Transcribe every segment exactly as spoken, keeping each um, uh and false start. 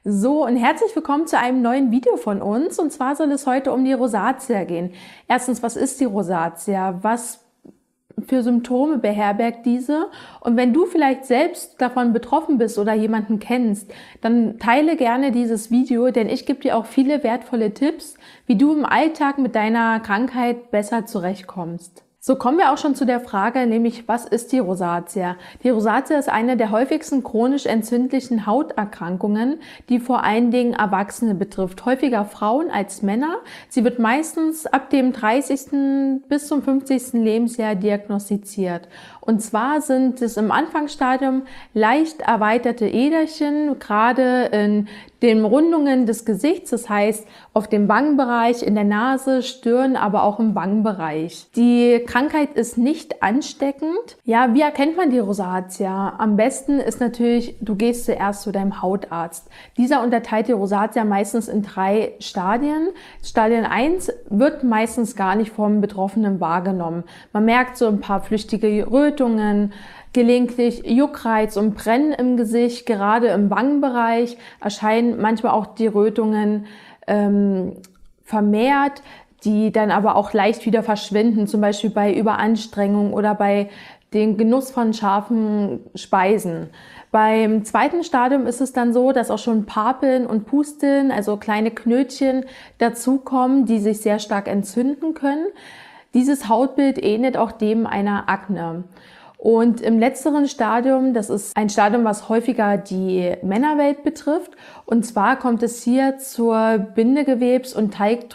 So, und herzlich willkommen zu einem neuen Video von uns. Und zwar soll es heute um die Rosatia gehen. Erstens, was ist die Rosatia? Was für Symptome beherbergt diese? Und wenn du vielleicht selbst davon betroffen bist oder jemanden kennst, dann teile gerne dieses Video, denn ich gebe dir auch viele wertvolle Tipps, wie du im Alltag mit deiner Krankheit besser zurechtkommst. So kommen wir auch schon zu der Frage, nämlich was ist die Rosatia? Die Rosatia ist eine der häufigsten chronisch entzündlichen Hauterkrankungen, die vor allen Dingen Erwachsene betrifft, häufiger Frauen als Männer. Sie wird meistens ab dem dreißigsten bis zum fünfzigsten Lebensjahr diagnostiziert. Und zwar sind es im Anfangsstadium leicht erweiterte Äderchen, gerade in den Rundungen des Gesichts, das heißt auf dem Wangenbereich, in der Nase, Stirn, aber auch im Wangenbereich. Die Krankheit ist nicht ansteckend. Ja, wie erkennt man die Rosatia? Am besten ist natürlich, du gehst zuerst zu deinem Hautarzt. Dieser unterteilt die Rosatia meistens in drei Stadien. Stadien eins wird meistens gar nicht vom Betroffenen wahrgenommen. Man merkt so ein paar flüchtige Rötungen, gelegentlich Juckreiz und Brennen im Gesicht, gerade im Wangenbereich erscheinen manchmal auch die Rötungen ähm, vermehrt, die dann aber auch leicht wieder verschwinden, zum Beispiel bei Überanstrengung oder bei dem Genuss von scharfen Speisen. Beim zweiten Stadium ist es dann so, dass auch schon Papeln und Pusteln, also kleine Knötchen, dazukommen, die sich sehr stark entzünden können. Dieses Hautbild ähnelt auch dem einer Akne. Und im letzteren Stadium, das ist ein Stadium, was häufiger die Männerwelt betrifft. Und zwar kommt es hier zur Bindegewebs- und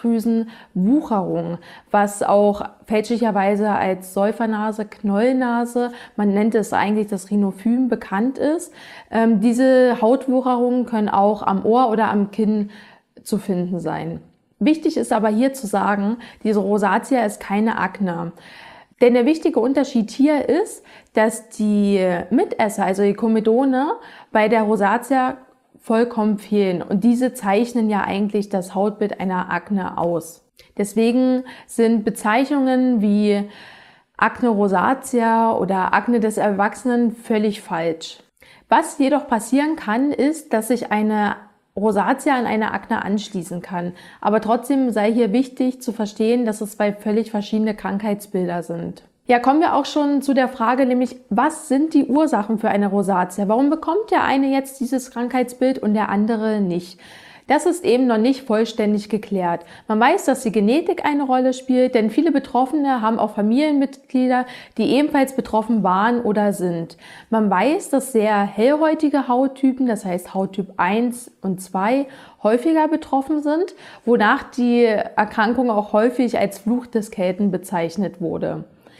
Teigdrüsenwucherung, was auch fälschlicherweise als Säufernase, Knollennase, man nennt es eigentlich das Rhinophym, bekannt ist. Ähm, diese Hautwucherungen können auch am Ohr oder am Kinn zu finden sein. Wichtig ist aber hier zu sagen, diese Rosatia ist keine Akne. Denn der wichtige Unterschied hier ist, dass die Mitesser, also die Komedone, bei der Rosatia vollkommen fehlen. Und diese zeichnen ja eigentlich das Hautbild einer Akne aus. Deswegen sind Bezeichnungen wie Akne rosatia oder Akne des Erwachsenen völlig falsch. Was jedoch passieren kann, ist, dass sich eine Rosatia an eine Akne anschließen kann. Aber trotzdem sei hier wichtig zu verstehen, dass es zwei völlig verschiedene Krankheitsbilder sind. Ja, kommen wir auch schon zu der Frage, nämlich was sind die Ursachen für eine Rosatia? Warum bekommt der eine jetzt dieses Krankheitsbild und der andere nicht? Das ist eben noch nicht vollständig geklärt. Man weiß, dass die Genetik eine Rolle spielt, denn viele Betroffene haben auch Familienmitglieder, die ebenfalls betroffen waren oder sind. Man weiß, dass sehr hellhäutige Hauttypen, das heißt Hauttyp eins und zwei, häufiger betroffen sind, wonach die Erkrankung auch häufig als Fluch des Kelten bezeichnet wurde.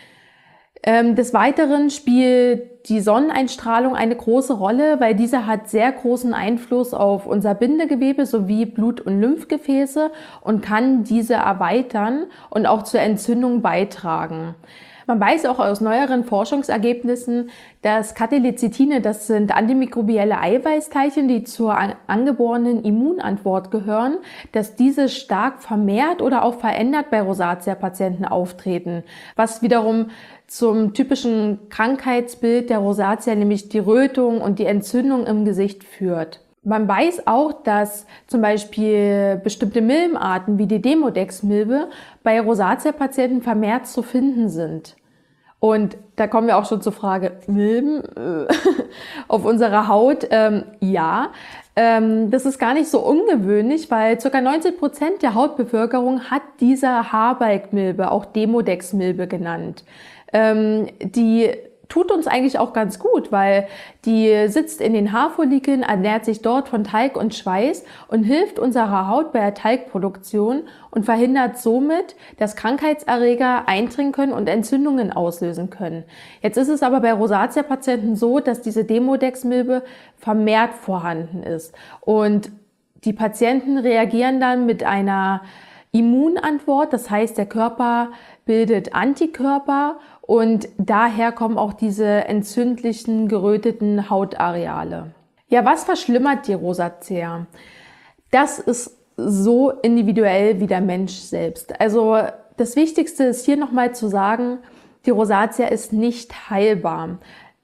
Des Weiteren spielt die Sonneneinstrahlung eine große Rolle, weil diese hat sehr großen Einfluss auf unser Bindegewebe sowie Blut- und Lymphgefäße und kann diese erweitern und auch zur Entzündung beitragen. Man weiß auch aus neueren Forschungsergebnissen, dass Katelecithine, das sind antimikrobielle Eiweißteilchen, die zur angeborenen Immunantwort gehören, dass diese stark vermehrt oder auch verändert bei Rosatia-Patienten auftreten, was wiederum zum typischen Krankheitsbild der Rosatia, nämlich die Rötung und die Entzündung im Gesicht führt. Man weiß auch, dass zum Beispiel bestimmte Milbenarten wie die Demodex-Milbe bei Rosatia-Patienten vermehrt zu finden sind. Und da kommen wir auch schon zur Frage, Milben auf unserer Haut? Ähm, ja, ähm, das ist gar nicht so ungewöhnlich, weil ca. neunzig Prozent der Hautbevölkerung hat diese Haarbalgmilbe, auch Demodex-Milbe genannt. Ähm, die tut uns eigentlich auch ganz gut, weil die sitzt in den Haarfollikeln, ernährt sich dort von Talg und Schweiß und hilft unserer Haut bei der Talgproduktion und verhindert somit, dass Krankheitserreger eindringen können und Entzündungen auslösen können. Jetzt ist es aber bei Rosatia-Patienten so, dass diese Demodex-Milbe vermehrt vorhanden ist. Und die Patienten reagieren dann mit einer Immunantwort, das heißt, der Körper bildet Antikörper und daher kommen auch diese entzündlichen, geröteten Hautareale. Ja, was verschlimmert die Rosatia? Das ist so individuell wie der Mensch selbst. Also das Wichtigste ist hier nochmal zu sagen, die Rosatia ist nicht heilbar.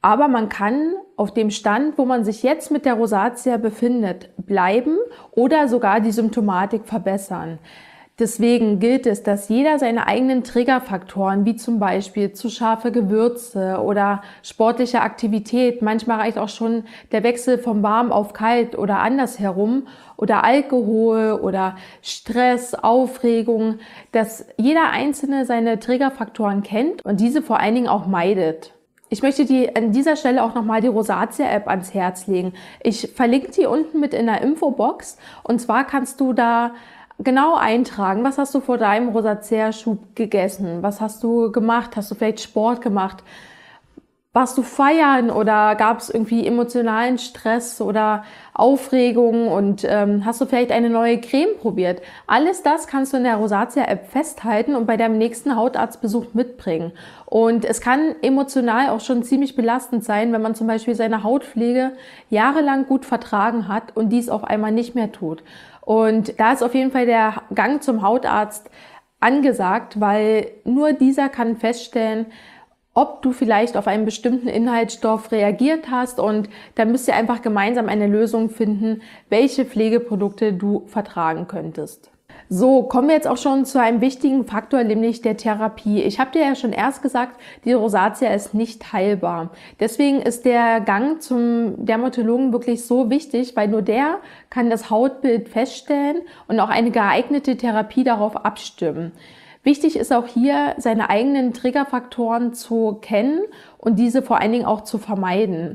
Aber man kann auf dem Stand, wo man sich jetzt mit der Rosatia befindet, bleiben oder sogar die Symptomatik verbessern. Deswegen gilt es, dass jeder seine eigenen Triggerfaktoren, wie zum Beispiel zu scharfe Gewürze oder sportliche Aktivität, manchmal reicht auch schon der Wechsel vom Warm auf Kalt oder andersherum, oder Alkohol oder Stress, Aufregung, dass jeder Einzelne seine Triggerfaktoren kennt und diese vor allen Dingen auch meidet. Ich möchte dir an dieser Stelle auch nochmal die Rosatia-App ans Herz legen. Ich verlinke die unten mit in der Infobox, und zwar kannst du da genau eintragen, was hast du vor deinem Rosatia-Schub gegessen, was hast du gemacht, hast du vielleicht Sport gemacht, warst du feiern oder gab es irgendwie emotionalen Stress oder Aufregung und ähm, hast du vielleicht eine neue Creme probiert. Alles das kannst du in der Rosatia-App festhalten und bei deinem nächsten Hautarztbesuch mitbringen. Und es kann emotional auch schon ziemlich belastend sein, wenn man zum Beispiel seine Hautpflege jahrelang gut vertragen hat und dies auf einmal nicht mehr tut. Und da ist auf jeden Fall der Gang zum Hautarzt angesagt, weil nur dieser kann feststellen, ob du vielleicht auf einen bestimmten Inhaltsstoff reagiert hast, und dann müsst ihr einfach gemeinsam eine Lösung finden, welche Pflegeprodukte du vertragen könntest. So, kommen wir jetzt auch schon zu einem wichtigen Faktor, nämlich der Therapie. Ich habe dir ja schon erst gesagt, die Rosatia ist nicht heilbar. Deswegen ist der Gang zum Dermatologen wirklich so wichtig, weil nur der kann das Hautbild feststellen und auch eine geeignete Therapie darauf abstimmen. Wichtig ist auch hier, seine eigenen Triggerfaktoren zu kennen und diese vor allen Dingen auch zu vermeiden.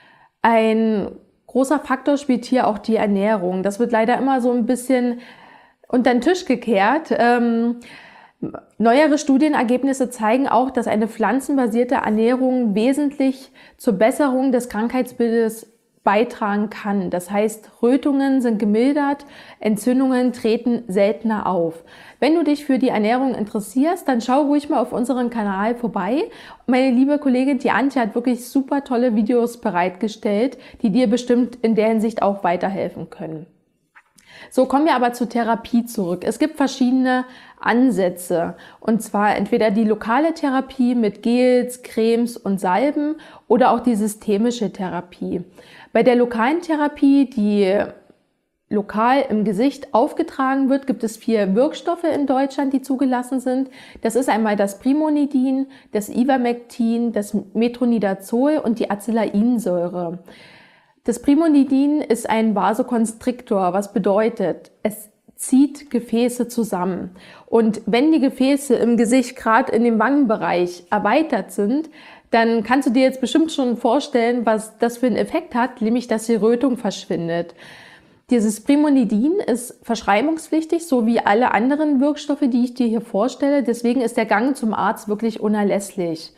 Ein großer Faktor spielt hier auch die Ernährung. Das wird leider immer so ein bisschen unter den Tisch gekehrt. Ähm, neuere Studienergebnisse zeigen auch, dass eine pflanzenbasierte Ernährung wesentlich zur Besserung des Krankheitsbildes beitragen kann. Das heißt, Rötungen sind gemildert, Entzündungen treten seltener auf. Wenn du dich für die Ernährung interessierst, dann schau ruhig mal auf unseren Kanal vorbei. Meine liebe Kollegin, die Antje, hat wirklich super tolle Videos bereitgestellt, die dir bestimmt in der Hinsicht auch weiterhelfen können. So, kommen wir aber zur Therapie zurück. Es gibt verschiedene Ansätze, und zwar entweder die lokale Therapie mit Gels, Cremes und Salben oder auch die systemische Therapie. Bei der lokalen Therapie, die lokal im Gesicht aufgetragen wird, gibt es vier Wirkstoffe in Deutschland, die zugelassen sind. Das ist einmal das Primonidin, das Ivermectin, das Metronidazol und die Acelainsäure. Das Primonidin ist ein Vasokonstriktor, was bedeutet, es zieht Gefäße zusammen. Und wenn die Gefäße im Gesicht, gerade in dem Wangenbereich, erweitert sind, dann kannst du dir jetzt bestimmt schon vorstellen, was das für einen Effekt hat, nämlich dass die Rötung verschwindet. Dieses Primonidin ist verschreibungspflichtig, so wie alle anderen Wirkstoffe, die ich dir hier vorstelle. Deswegen ist der Gang zum Arzt wirklich unerlässlich.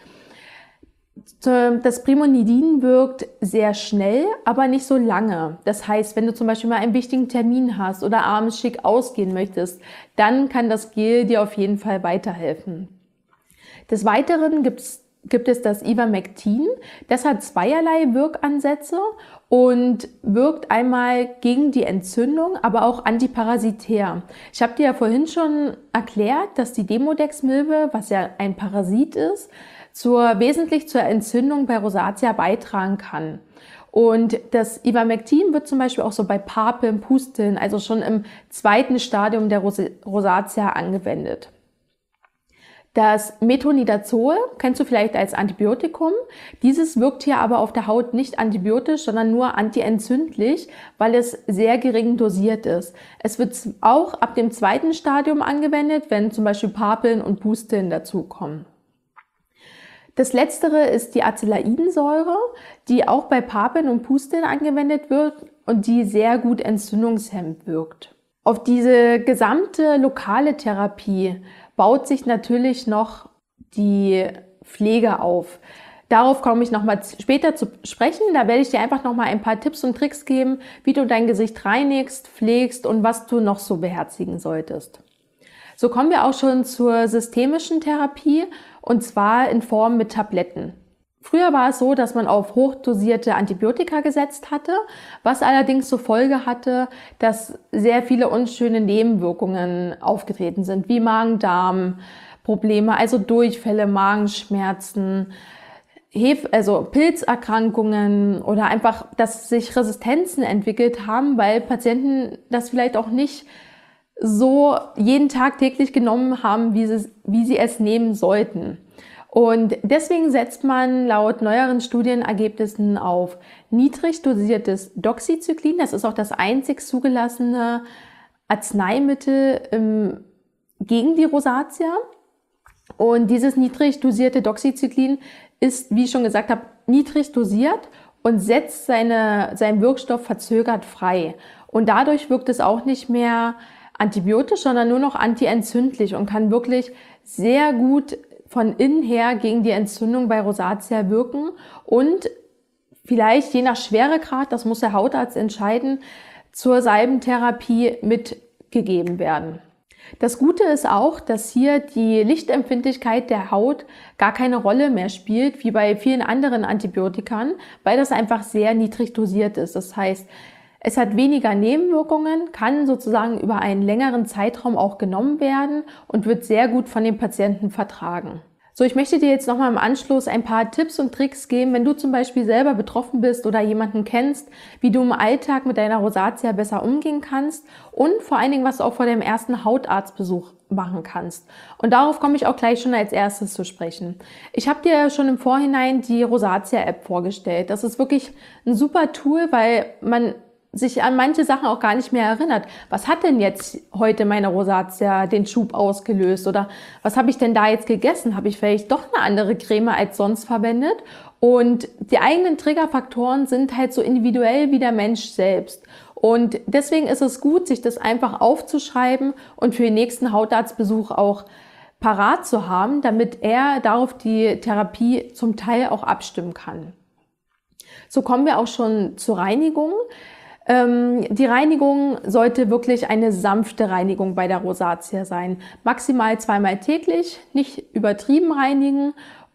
Das Primonidin wirkt sehr schnell, aber nicht so lange. Das heißt, wenn du zum Beispiel mal einen wichtigen Termin hast oder abends schick ausgehen möchtest, dann kann das Gel dir auf jeden Fall weiterhelfen. Des Weiteren gibt's, gibt es das Ivermectin. Das hat zweierlei Wirkansätze und wirkt einmal gegen die Entzündung, aber auch antiparasitär. Ich habe dir ja vorhin schon erklärt, dass die Demodex-Milbe, was ja ein Parasit ist, zur, wesentlich zur Entzündung bei Rosatia beitragen kann. Und das Ivermectin wird zum Beispiel auch so bei Papeln, Pusteln, also schon im zweiten Stadium der Ros Rosatia angewendet. Das Metronidazol kennst du vielleicht als Antibiotikum. Dieses wirkt hier aber auf der Haut nicht antibiotisch, sondern nur antientzündlich, weil es sehr gering dosiert ist. Es wird auch ab dem zweiten Stadium angewendet, wenn zum Beispiel Papeln und Pusteln dazukommen. Das letztere ist die Acelainsäure, die auch bei Papeln und Pusteln angewendet wird und die sehr gut entzündungshemmend wirkt. Auf diese gesamte lokale Therapie baut sich natürlich noch die Pflege auf. Darauf komme ich nochmal später zu sprechen. Da werde ich dir einfach nochmal ein paar Tipps und Tricks geben, wie du dein Gesicht reinigst, pflegst und was du noch so beherzigen solltest. So kommen wir auch schon zur systemischen Therapie, und zwar in Form mit Tabletten. Früher war es so, dass man auf hochdosierte Antibiotika gesetzt hatte, was allerdings zur Folge hatte, dass sehr viele unschöne Nebenwirkungen aufgetreten sind, wie Magen-Darm-Probleme, also Durchfälle, Magenschmerzen, Hef also Pilzerkrankungen oder einfach, dass sich Resistenzen entwickelt haben, weil Patienten das vielleicht auch nicht so jeden Tag täglich genommen haben, wie sie, wie sie es nehmen sollten. Und deswegen setzt man laut neueren Studienergebnissen auf niedrig dosiertes Doxycyclin. Das ist auch das einzig zugelassene Arzneimittel ähm, gegen die Rosatia. Und dieses niedrig dosierte Doxycyclin ist, wie ich schon gesagt habe, niedrig dosiert und setzt seine, seinen Wirkstoff verzögert frei. Und dadurch wirkt es auch nicht mehr antibiotisch, sondern nur noch antientzündlich und kann wirklich sehr gut von innen her gegen die Entzündung bei Rosatia wirken und vielleicht je nach Schweregrad, das muss der Hautarzt entscheiden, zur Salbentherapie mitgegeben werden. Das Gute ist auch, dass hier die Lichtempfindlichkeit der Haut gar keine Rolle mehr spielt, wie bei vielen anderen Antibiotikern, weil das einfach sehr niedrig dosiert ist. Das heißt, es hat weniger Nebenwirkungen, kann sozusagen über einen längeren Zeitraum auch genommen werden und wird sehr gut von den Patienten vertragen. So, ich möchte dir jetzt nochmal im Anschluss ein paar Tipps und Tricks geben, wenn du zum Beispiel selber betroffen bist oder jemanden kennst, wie du im Alltag mit deiner Rosatia besser umgehen kannst und vor allen Dingen, was du auch vor deinem ersten Hautarztbesuch machen kannst. Und darauf komme ich auch gleich schon als erstes zu sprechen. Ich habe dir schon im Vorhinein die Rosatia-App vorgestellt. Das ist wirklich ein super Tool, weil man sich an manche Sachen auch gar nicht mehr erinnert. Was hat denn jetzt heute meine Rosatia den Schub ausgelöst? Oder was habe ich denn da jetzt gegessen? Habe ich vielleicht doch eine andere Creme als sonst verwendet? Und die eigenen Triggerfaktoren sind halt so individuell wie der Mensch selbst. Und deswegen ist es gut, sich das einfach aufzuschreiben und für den nächsten Hautarztbesuch auch parat zu haben, damit er darauf die Therapie zum Teil auch abstimmen kann. So kommen wir auch schon zur Reinigung. Die Reinigung sollte wirklich eine sanfte Reinigung bei der Rosatia sein. Maximal zweimal täglich, nicht übertrieben reinigen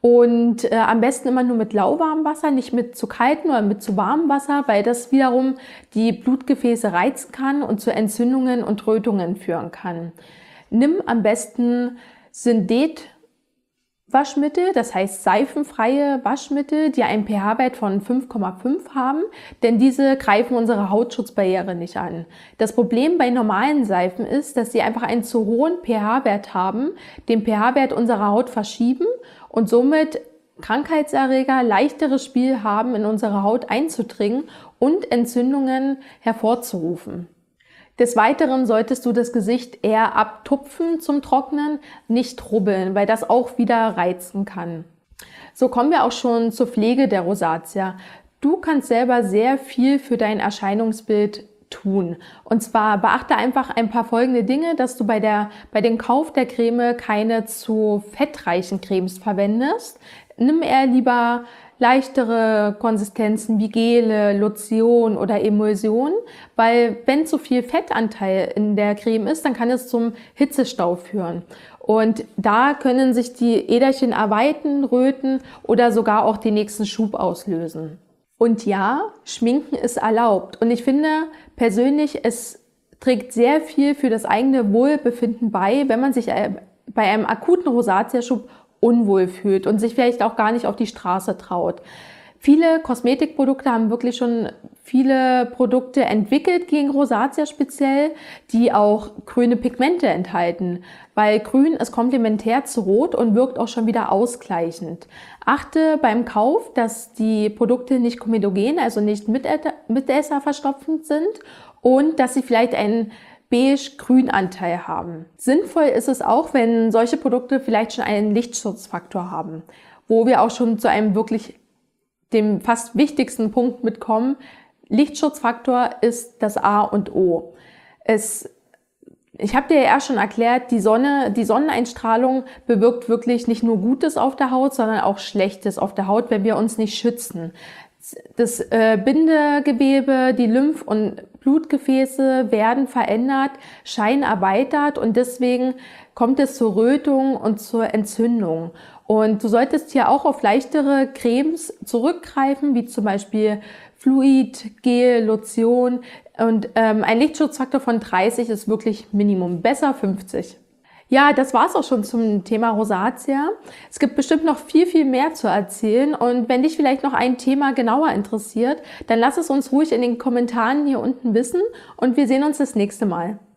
und äh, am besten immer nur mit lauwarmem Wasser, nicht mit zu kaltem oder mit zu warmem Wasser, weil das wiederum die Blutgefäße reizen kann und zu Entzündungen und Rötungen führen kann. Nimm am besten Syndet Waschmittel, das heißt seifenfreie Waschmittel, die einen pH-Wert von fünf Komma fünf haben, denn diese greifen unsere Hautschutzbarriere nicht an. Das Problem bei normalen Seifen ist, dass sie einfach einen zu hohen pH-Wert haben, den pH-Wert unserer Haut verschieben und somit Krankheitserreger leichteres Spiel haben, in unsere Haut einzudringen und Entzündungen hervorzurufen. Des Weiteren solltest du das Gesicht eher abtupfen zum Trocknen, nicht rubbeln, weil das auch wieder reizen kann. So kommen wir auch schon zur Pflege der Rosatia. Du kannst selber sehr viel für dein Erscheinungsbild tun. Und zwar beachte einfach ein paar folgende Dinge, dass du bei, der, bei dem Kauf der Creme keine zu fettreichen Cremes verwendest. Nimm eher lieber leichtere Konsistenzen wie Gele, Lotion oder Emulsion, weil wenn zu viel Fettanteil in der Creme ist, dann kann es zum Hitzestau führen. Und da können sich die Äderchen erweitern, röten oder sogar auch den nächsten Schub auslösen. Und ja, Schminken ist erlaubt. Und ich finde persönlich, es trägt sehr viel für das eigene Wohlbefinden bei, wenn man sich bei einem akuten Rosatia-Schub unwohl fühlt und sich vielleicht auch gar nicht auf die Straße traut. Viele Kosmetikprodukte haben wirklich schon viele Produkte entwickelt gegen Rosatia speziell, die auch grüne Pigmente enthalten, weil grün ist komplementär zu rot und wirkt auch schon wieder ausgleichend. Achte beim Kauf, dass die Produkte nicht komedogen, also nicht mitesserverstopfend sind und dass sie vielleicht einen beige-grün-Anteil haben. Sinnvoll ist es auch, wenn solche Produkte vielleicht schon einen Lichtschutzfaktor haben, wo wir auch schon zu einem wirklich dem fast wichtigsten Punkt mitkommen. Lichtschutzfaktor ist das A und O. Es, ich habe dir ja erst schon erklärt, die Sonne, die Sonneneinstrahlung bewirkt wirklich nicht nur Gutes auf der Haut, sondern auch Schlechtes auf der Haut, wenn wir uns nicht schützen. Das äh, Bindegewebe, die Lymph- und Blutgefäße werden verändert, Schein erweitert und deswegen kommt es zur Rötung und zur Entzündung. Und du solltest hier auch auf leichtere Cremes zurückgreifen, wie zum Beispiel Fluid, Gel, Lotion und ähm, ein Lichtschutzfaktor von dreißig ist wirklich Minimum, besser fünfzig. Ja, das war's auch schon zum Thema Rosatia. Es gibt bestimmt noch viel, viel mehr zu erzählen. Und wenn dich vielleicht noch ein Thema genauer interessiert, dann lass es uns ruhig in den Kommentaren hier unten wissen und wir sehen uns das nächste Mal.